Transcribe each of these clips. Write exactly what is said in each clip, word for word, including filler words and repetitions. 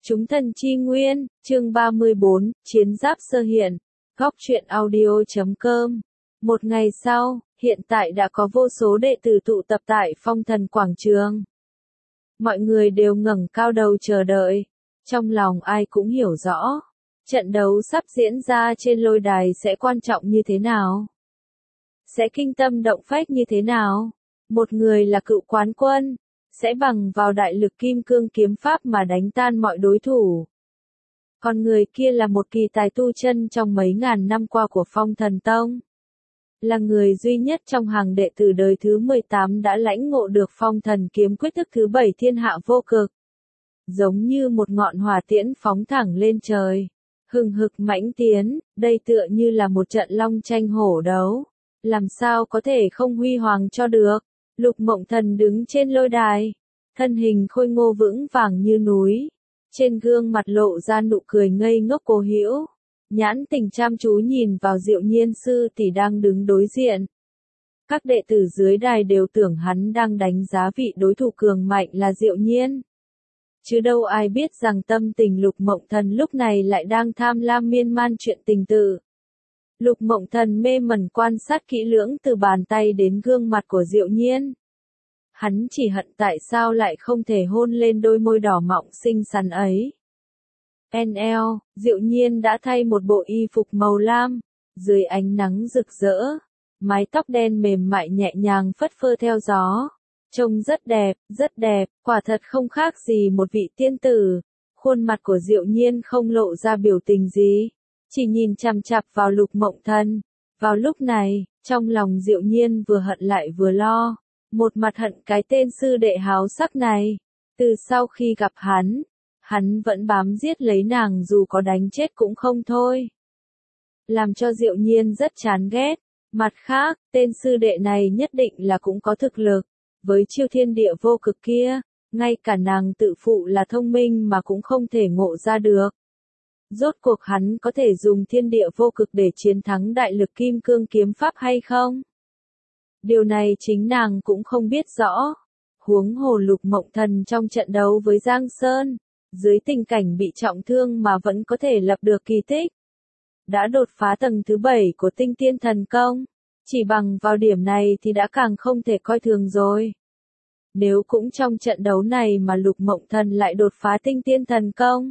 Chúng thần chi nguyên, chương ba mươi bốn, chiến giáp sơ hiện, góc truyện audio chấm com. Một ngày sau, hiện tại đã có vô số đệ tử tụ tập tại Phong Thần Quảng Trường. Mọi người đều ngẩng cao đầu chờ đợi, trong lòng ai cũng hiểu rõ, trận đấu sắp diễn ra trên lôi đài sẽ quan trọng như thế nào, sẽ kinh tâm động phách như thế nào. Một người là cựu quán quân, sẽ bằng vào đại lực kim cương kiếm pháp mà đánh tan mọi đối thủ. Còn người kia là một kỳ tài tu chân trong mấy ngàn năm qua của Phong Thần Tông. Là người duy nhất trong hàng đệ tử đời thứ mười tám đã lãnh ngộ được Phong Thần kiếm quyết thức thứ bảy thiên hạ vô cực. Giống như một ngọn hỏa tiễn phóng thẳng lên trời, hừng hực mãnh tiến, đây tựa như là một trận long tranh hổ đấu. Làm sao có thể không huy hoàng cho được. Lục Mộng Thần đứng trên lôi đài, thân hình khôi ngô vững vàng như núi, trên gương mặt lộ ra nụ cười ngây ngốc cố hữu, nhãn tình chăm chú nhìn vào Diệu Nhiên sư tỷ đang đứng đối diện. Các đệ tử dưới đài đều tưởng hắn đang đánh giá vị đối thủ cường mạnh là Diệu Nhiên. Chứ đâu ai biết rằng tâm tình Lục Mộng Thần lúc này lại đang tham lam miên man chuyện tình tự. Lục Mộng Thần mê mẩn quan sát kỹ lưỡng từ bàn tay đến gương mặt của Diệu Nhiên. Hắn chỉ hận tại sao lại không thể hôn lên đôi môi đỏ mọng xinh xắn ấy. en lờ, Diệu Nhiên đã thay một bộ y phục màu lam, dưới ánh nắng rực rỡ, mái tóc đen mềm mại nhẹ nhàng phất phơ theo gió. Trông rất đẹp, rất đẹp, quả thật không khác gì một vị tiên tử. Khuôn mặt của Diệu Nhiên không lộ ra biểu tình gì, chỉ nhìn chằm chằm vào Lục Mộng Thần. Vào lúc này, trong lòng Diệu Nhiên vừa hận lại vừa lo, một mặt hận cái tên sư đệ háo sắc này. Từ sau khi gặp hắn, hắn vẫn bám giết lấy nàng dù có đánh chết cũng không thôi. Làm cho Diệu Nhiên rất chán ghét. Mặt khác, tên sư đệ này nhất định là cũng có thực lực. Với chiêu thiên địa vô cực kia, ngay cả nàng tự phụ là thông minh mà cũng không thể ngộ ra được. Rốt cuộc hắn có thể dùng thiên địa vô cực để chiến thắng đại lực kim cương kiếm pháp hay không? Điều này chính nàng cũng không biết rõ. Huống hồ Lục Mộng Thần trong trận đấu với Giang Sơn, dưới tình cảnh bị trọng thương mà vẫn có thể lập được kỳ tích. Đã đột phá tầng thứ bảy của tinh tiên thần công. Chỉ bằng vào điểm này thì đã càng không thể coi thường rồi. Nếu cũng trong trận đấu này mà Lục Mộng Thần lại đột phá tinh tiên thần công,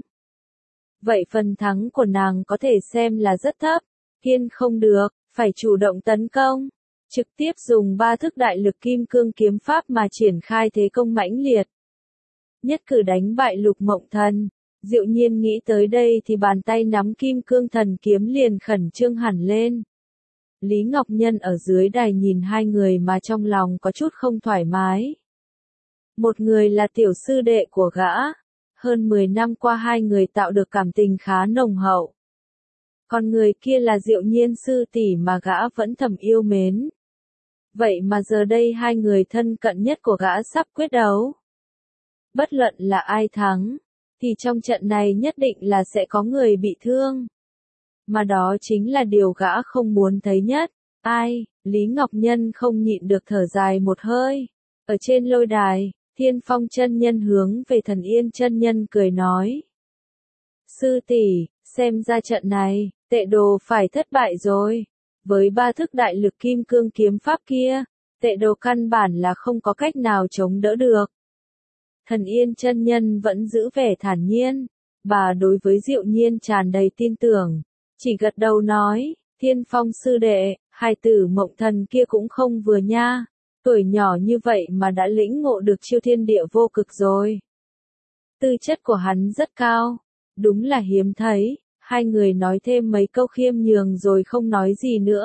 vậy phần thắng của nàng có thể xem là rất thấp. Kiên không được, phải chủ động tấn công, trực tiếp dùng ba thức đại lực kim cương kiếm pháp mà triển khai thế công mãnh liệt. Nhất cử đánh bại Lục Mộng Thần. Diệu Nhiên nghĩ tới đây thì bàn tay nắm kim cương thần kiếm liền khẩn trương hẳn lên. Lý Ngọc Nhân ở dưới đài nhìn hai người mà trong lòng có chút không thoải mái. Một người là tiểu sư đệ của gã. Hơn mười năm qua hai người tạo được cảm tình khá nồng hậu. Còn người kia là Diệu Nhiên sư tỷ mà gã vẫn thầm yêu mến. Vậy mà giờ đây hai người thân cận nhất của gã sắp quyết đấu. Bất luận là ai thắng, thì trong trận này nhất định là sẽ có người bị thương. Mà đó chính là điều gã không muốn thấy nhất. Ai, Lý Ngọc Nhân không nhịn được thở dài một hơi. Ở trên lôi đài, Thiên Phong chân nhân hướng về Thần Yên chân nhân cười nói. Sư tỷ, xem ra trận này, Tệ Đồ phải thất bại rồi. Với ba thức đại lực kim cương kiếm pháp kia, Tệ Đồ căn bản là không có cách nào chống đỡ được. Thần Yên chân nhân vẫn giữ vẻ thản nhiên. Bà đối với Diệu Nhiên tràn đầy tin tưởng. Chỉ gật đầu nói, Thiên Phong sư đệ, hài tử Mộng Thần kia cũng không vừa nha. Tuổi nhỏ như vậy mà đã lĩnh ngộ được chiêu thiên địa vô cực rồi. Tư chất của hắn rất cao. Đúng là hiếm thấy. Hai người nói thêm mấy câu khiêm nhường rồi không nói gì nữa.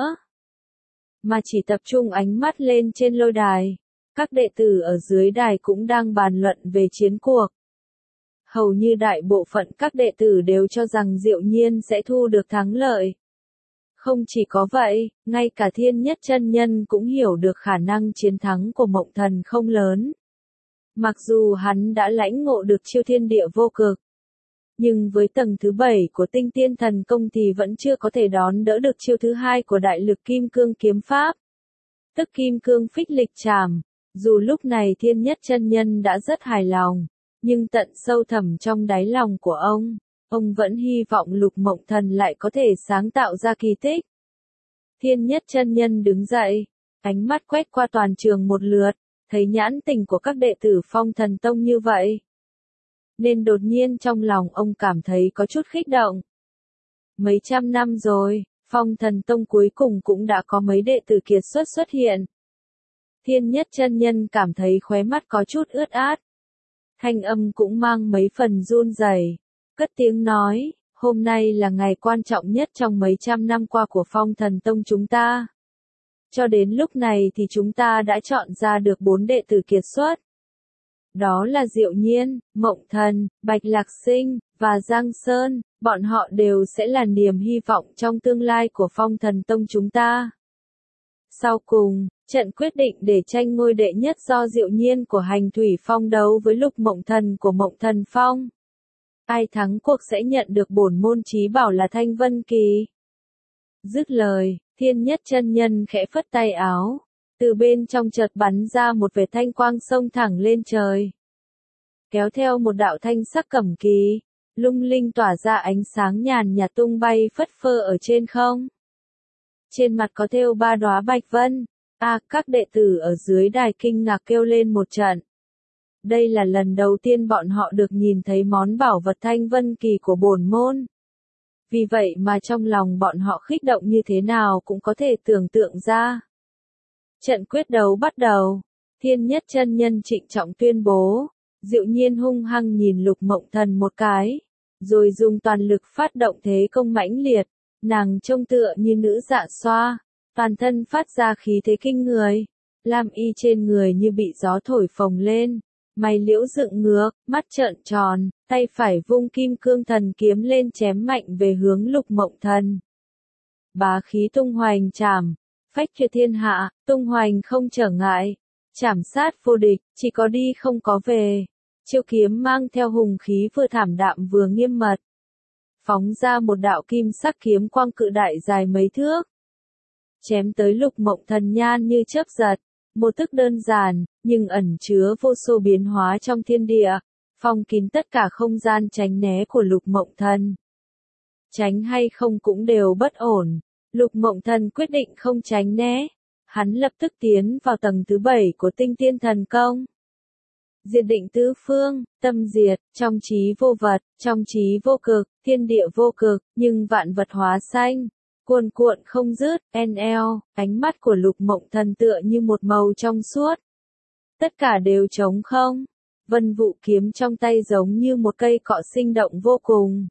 Mà chỉ tập trung ánh mắt lên trên lôi đài. Các đệ tử ở dưới đài cũng đang bàn luận về chiến cuộc. Hầu như đại bộ phận các đệ tử đều cho rằng Diệu Nhiên sẽ thu được thắng lợi. Không chỉ có vậy, ngay cả Thiên Nhất chân nhân cũng hiểu được khả năng chiến thắng của Mộng Thần không lớn. Mặc dù hắn đã lãnh ngộ được chiêu thiên địa vô cực, nhưng với tầng thứ bảy của tinh tiên thần công thì vẫn chưa có thể đón đỡ được chiêu thứ hai của đại lực kim cương kiếm pháp. Tức kim cương phích lịch trảm. Dù lúc này Thiên Nhất chân nhân đã rất hài lòng, Nhưng tận sâu thẳm trong đáy lòng của ông, ông vẫn hy vọng Lục Mộng Thần lại có thể sáng tạo ra kỳ tích. Thiên Nhất chân nhân đứng dậy, ánh mắt quét qua toàn trường một lượt, thấy nhãn tình của các đệ tử Phong Thần Tông như vậy, nên đột nhiên trong lòng ông cảm thấy có chút kích động. Mấy trăm năm rồi, Phong Thần Tông cuối cùng cũng đã có mấy đệ tử kiệt xuất xuất hiện. Thiên Nhất chân nhân cảm thấy khóe mắt có chút ướt át. Thanh âm cũng mang mấy phần run rẩy, cất tiếng nói, hôm nay là ngày quan trọng nhất trong mấy trăm năm qua của Phong Thần Tông chúng ta. Cho đến lúc này thì chúng ta đã chọn ra được bốn đệ tử kiệt xuất. Đó là Diệu Nhiên, Mộng Thần, Bạch Lạc Sinh, và Giang Sơn, bọn họ đều sẽ là niềm hy vọng trong tương lai của Phong Thần Tông chúng ta. Sau cùng, trận quyết định để tranh ngôi đệ nhất do Diệu Nhiên của Hành Thủy Phong đấu với Lục Mộng Thần của Mộng Thần Phong. Ai thắng cuộc sẽ nhận được bổn môn chí bảo là Thanh Vân Kỳ. Dứt lời, Thiên Nhất chân nhân khẽ phất tay áo, từ bên trong chợt bắn ra một vệt thanh quang xông thẳng lên trời. Kéo theo một đạo thanh sắc cẩm kỳ, lung linh tỏa ra ánh sáng nhàn nhạt tung bay phất phơ ở trên không. Trên mặt có thêu ba đóa bạch vân. A, à, các đệ tử ở dưới đài kinh ngạc kêu lên một trận. Đây là lần đầu tiên bọn họ được nhìn thấy món bảo vật Thanh Vân Kỳ của bổn môn. Vì vậy mà trong lòng bọn họ kích động như thế nào cũng có thể tưởng tượng ra. Trận quyết đấu bắt đầu. Thiên Nhất chân nhân trịnh trọng tuyên bố. Diệu Nhiên hung hăng nhìn Lục Mộng Thần một cái, rồi dùng toàn lực phát động thế công mãnh liệt. Nàng trông tựa như nữ dạ xoa, toàn thân phát ra khí thế kinh người. Lam y trên người như bị gió thổi phồng lên, mày liễu dựng ngược, mắt trợn tròn, tay phải vung kim cương thần kiếm lên chém mạnh về hướng Lục Mộng Thần. Bá khí tung hoành chảm, phách tuyệt thiên hạ, tung hoành không trở ngại, chảm sát vô địch, chỉ có đi không có về. Chiêu kiếm mang theo hùng khí vừa thảm đạm vừa nghiêm mật, phóng ra một đạo kim sắc kiếm quang cự đại dài mấy thước, chém tới Lục Mộng Thần nhan như chớp giật. Một thức đơn giản, nhưng ẩn chứa vô số biến hóa trong thiên địa, phong kín tất cả không gian tránh né của Lục Mộng Thần. Tránh hay không cũng đều bất ổn, Lục Mộng Thần quyết định không tránh né, hắn lập tức tiến vào tầng thứ bảy của tinh tiên thần công. Diệt định tứ phương, tâm diệt, trong trí vô vật, trong trí vô cực, thiên địa vô cực, nhưng vạn vật hóa sanh. Cuồn cuộn không dứt, en eo, ánh mắt của Lục Mộng Thần tựa như một màu trong suốt. Tất cả đều trống không. Vân Vụ kiếm trong tay giống như một cây cọ sinh động vô cùng.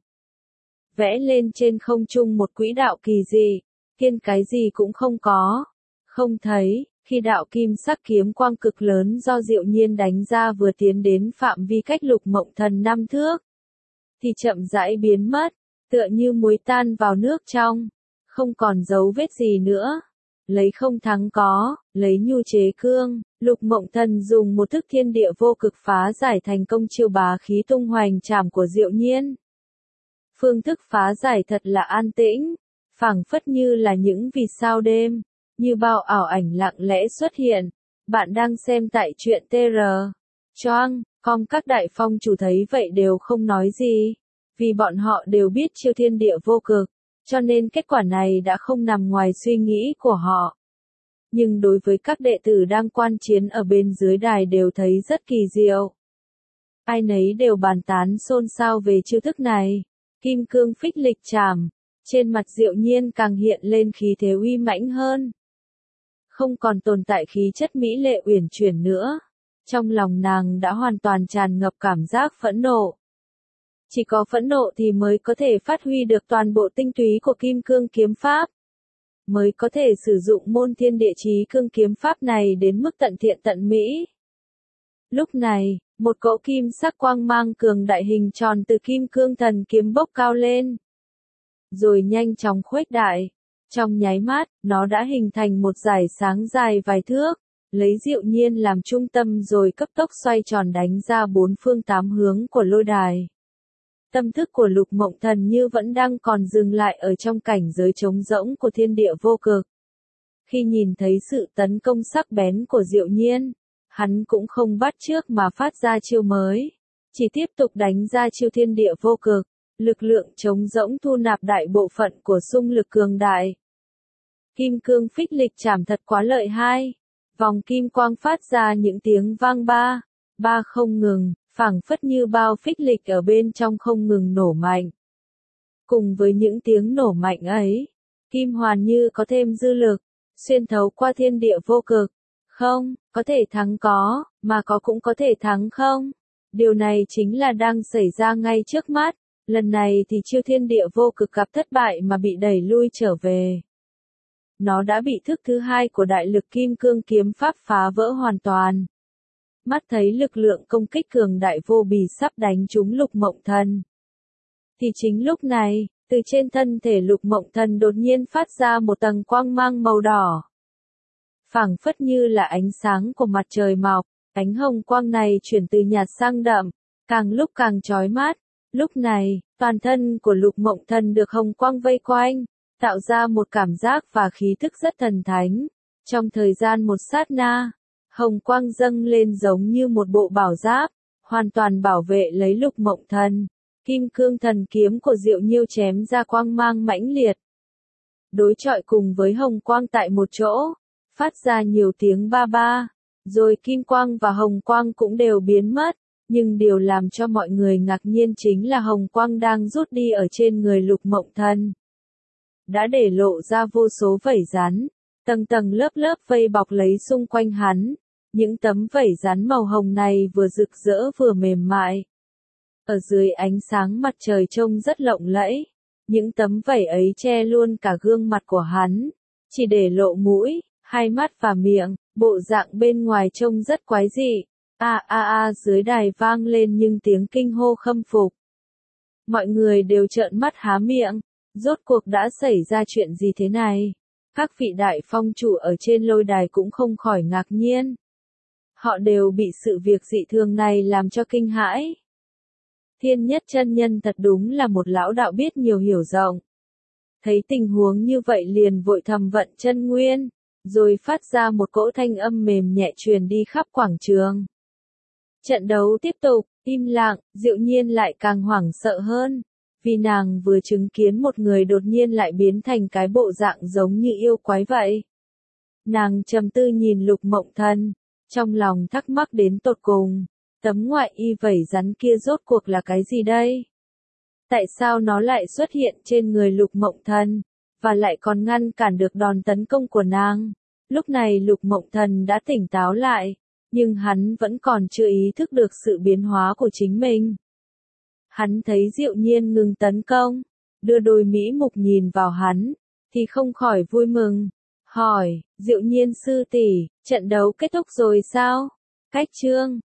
Vẽ lên trên không trung một quỹ đạo kỳ dị, kiên cái gì cũng không có. Không thấy, khi đạo kim sắc kiếm quang cực lớn do Diệu Nhiên đánh ra vừa tiến đến phạm vi cách Lục Mộng Thần năm thước, thì chậm rãi biến mất, tựa như muối tan vào nước trong. Không còn dấu vết gì nữa. Lấy không thắng có, lấy nhu chế cương, Lục Mộng Thần dùng một thức thiên địa vô cực phá giải thành công chiêu bá khí tung hoành chảm của Diệu Nhiên. Phương thức phá giải thật là an tĩnh, phảng phất như là những vì sao đêm, như bao ảo ảnh lặng lẽ xuất hiện. Bạn đang xem tại truyện tê rờ. Choang, com các đại phong chủ thấy vậy đều không nói gì, vì bọn họ đều biết chiêu thiên địa vô cực. Cho nên kết quả này đã không nằm ngoài suy nghĩ của họ. Nhưng đối với các đệ tử đang quan chiến ở bên dưới đài đều thấy rất kỳ diệu. Ai nấy đều bàn tán xôn xao về chiêu thức này. Kim cương phích lịch chảm, trên mặt Diệu Nhiên càng hiện lên khí thế uy mãnh hơn. Không còn tồn tại khí chất mỹ lệ uyển chuyển nữa. Trong lòng nàng đã hoàn toàn tràn ngập cảm giác phẫn nộ. Chỉ có phẫn nộ thì mới có thể phát huy được toàn bộ tinh túy của kim cương kiếm pháp. Mới có thể sử dụng môn thiên địa chí cương kiếm pháp này đến mức tận thiện tận mỹ. Lúc này, một cỗ kim sắc quang mang cường đại hình tròn từ kim cương thần kiếm bốc cao lên. Rồi nhanh chóng khuếch đại. Trong nháy mắt, nó đã hình thành một dải sáng dài vài thước. Lấy Diệu Nhiên làm trung tâm rồi cấp tốc xoay tròn đánh ra bốn phương tám hướng của lôi đài. Tâm thức của Lục Mộng Thần như vẫn đang còn dừng lại ở trong cảnh giới trống rỗng của thiên địa vô cực. Khi nhìn thấy sự tấn công sắc bén của Diệu Nhiên, hắn cũng không bắt chước mà phát ra chiêu mới. chỉ tiếp tục đánh ra chiêu thiên địa vô cực, lực lượng trống rỗng thu nạp đại bộ phận của xung lực cường đại. Kim cương phích lịch chảm thật quá lợi hai. Vòng kim quang phát ra những tiếng vang ba, ba không ngừng, phảng phất như bao phích lịch ở bên trong không ngừng nổ mạnh. Cùng với những tiếng nổ mạnh ấy, kim hoàn như có thêm dư lực, xuyên thấu qua thiên địa vô cực. Không, có thể thắng có, mà có cũng có thể thắng không. Điều này chính là đang xảy ra ngay trước mắt. Lần này thì chiêu thiên địa vô cực gặp thất bại mà bị đẩy lui trở về. Nó đã bị thức thứ hai của đại lực kim cương kiếm pháp phá vỡ hoàn toàn. Mắt thấy lực lượng công kích cường đại vô bì sắp đánh trúng Lục Mộng Thần. Thì chính lúc này, từ trên thân thể Lục Mộng Thần đột nhiên phát ra một tầng quang mang màu đỏ. Phảng phất như là ánh sáng của mặt trời mọc, ánh hồng quang này chuyển từ nhạt sang đậm, càng lúc càng chói mắt. Lúc này, toàn thân của Lục Mộng Thần được hồng quang vây quanh, tạo ra một cảm giác và khí thức rất thần thánh. Trong thời gian một sát na, hồng quang dâng lên giống như một bộ bảo giáp, hoàn toàn bảo vệ lấy Lục Mộng Thần. Kim cương thần kiếm của Diệu Nhiêu chém ra quang mang mãnh liệt. Đối chọi cùng với hồng quang tại một chỗ, phát ra nhiều tiếng ba ba, rồi kim quang và hồng quang cũng đều biến mất. Nhưng điều làm cho mọi người ngạc nhiên chính là hồng quang đang rút đi ở trên người Lục Mộng Thần. Đã để lộ ra vô số vảy rắn, tầng tầng lớp lớp vây bọc lấy xung quanh hắn. Những tấm vảy rắn màu hồng này vừa rực rỡ vừa mềm mại. Ở dưới ánh sáng mặt trời trông rất lộng lẫy. Những tấm vảy ấy che luôn cả gương mặt của hắn, chỉ để lộ mũi, hai mắt và miệng, bộ dạng bên ngoài trông rất quái dị. A a a dưới đài vang lên những tiếng kinh hô khâm phục. Mọi người đều trợn mắt há miệng, rốt cuộc đã xảy ra chuyện gì thế này? Các vị đại phong chủ ở trên lôi đài cũng không khỏi ngạc nhiên. Họ đều bị sự việc dị thường này làm cho kinh hãi. Thiên Nhất chân nhân thật đúng là một lão đạo biết nhiều hiểu rộng. Thấy tình huống như vậy liền vội thầm vận chân nguyên, rồi phát ra một cỗ thanh âm mềm nhẹ truyền đi khắp quảng trường. Trận đấu tiếp tục, im lặng, Diệu Nhiên lại càng hoảng sợ hơn, vì nàng vừa chứng kiến một người đột nhiên lại biến thành cái bộ dạng giống như yêu quái vậy. Nàng trầm tư nhìn Lục Mộng Thần, trong lòng thắc mắc đến tột cùng, tấm ngoại y vảy rắn kia rốt cuộc là cái gì đây? Tại sao nó lại xuất hiện trên người Lục Mộng Thần, và lại còn ngăn cản được đòn tấn công của nàng? Lúc này Lục Mộng Thần đã tỉnh táo lại, nhưng hắn vẫn còn chưa ý thức được sự biến hóa của chính mình. Hắn thấy Diệu Nhiên ngừng tấn công, đưa đôi mỹ mục nhìn vào hắn, thì không khỏi vui mừng, hỏi, Diệu Nhiên sư tỷ, trận đấu kết thúc rồi sao? Cách chương